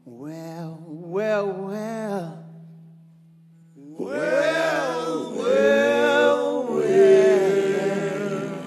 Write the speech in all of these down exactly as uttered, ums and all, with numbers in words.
Well, well, well. Well, well, well.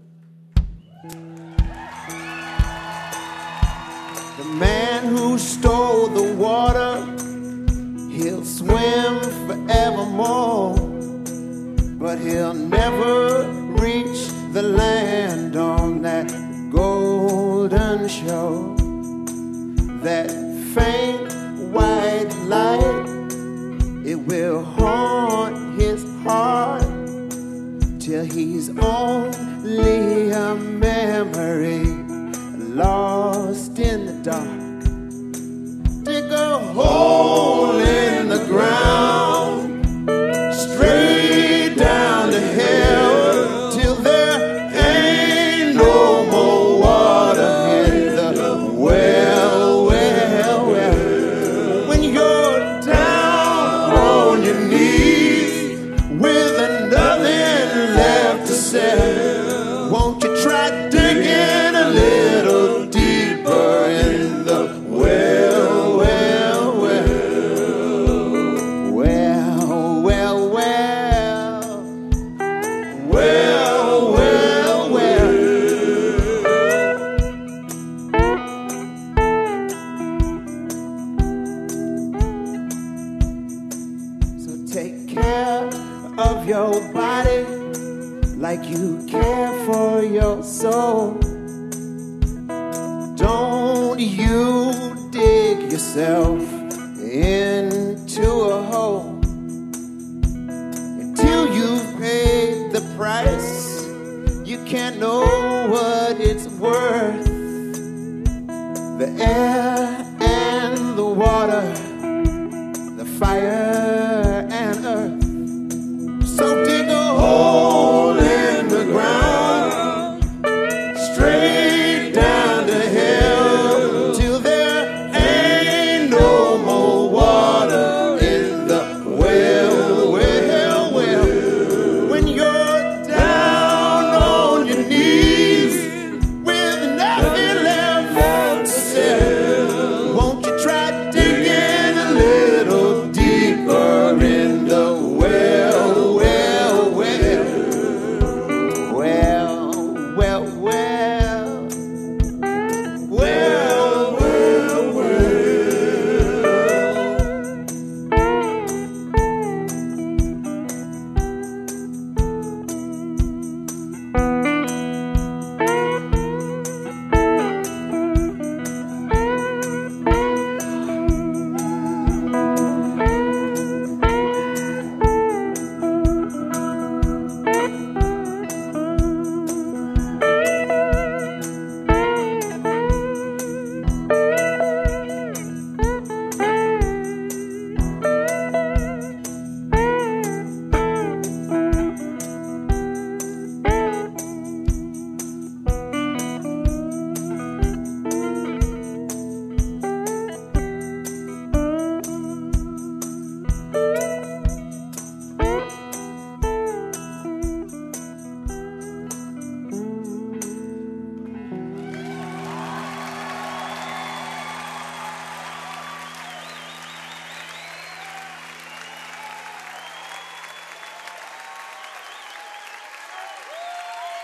The man who stole the water, he'll swim forevermore, but he'll never reach the land on that golden shore. That faint white light, it will haunt his heart till he's only a memory lost in the dark. Dig a hole in the ground, straight down to hell, till there ain't no more water in the well, well, well. When you're down on your knees with nothing left to say, won't you try digging a little deeper in the well, well, well, well, well, well, well, well, well. So take care of your body like you care for your soul. Don't you dig yourself into a hole until you've paid the price. You can't know what it's worth. The air and the water, the fire and earth. So dig a hole in the ground, straight down to hell, till there ain't no more water in the well, well, well. When you're down on your knees with nothing left to say, won't you try digging a little deeper in the well, well, well, well, well, well, well, well, well.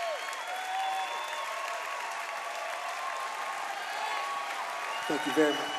Thank you very much.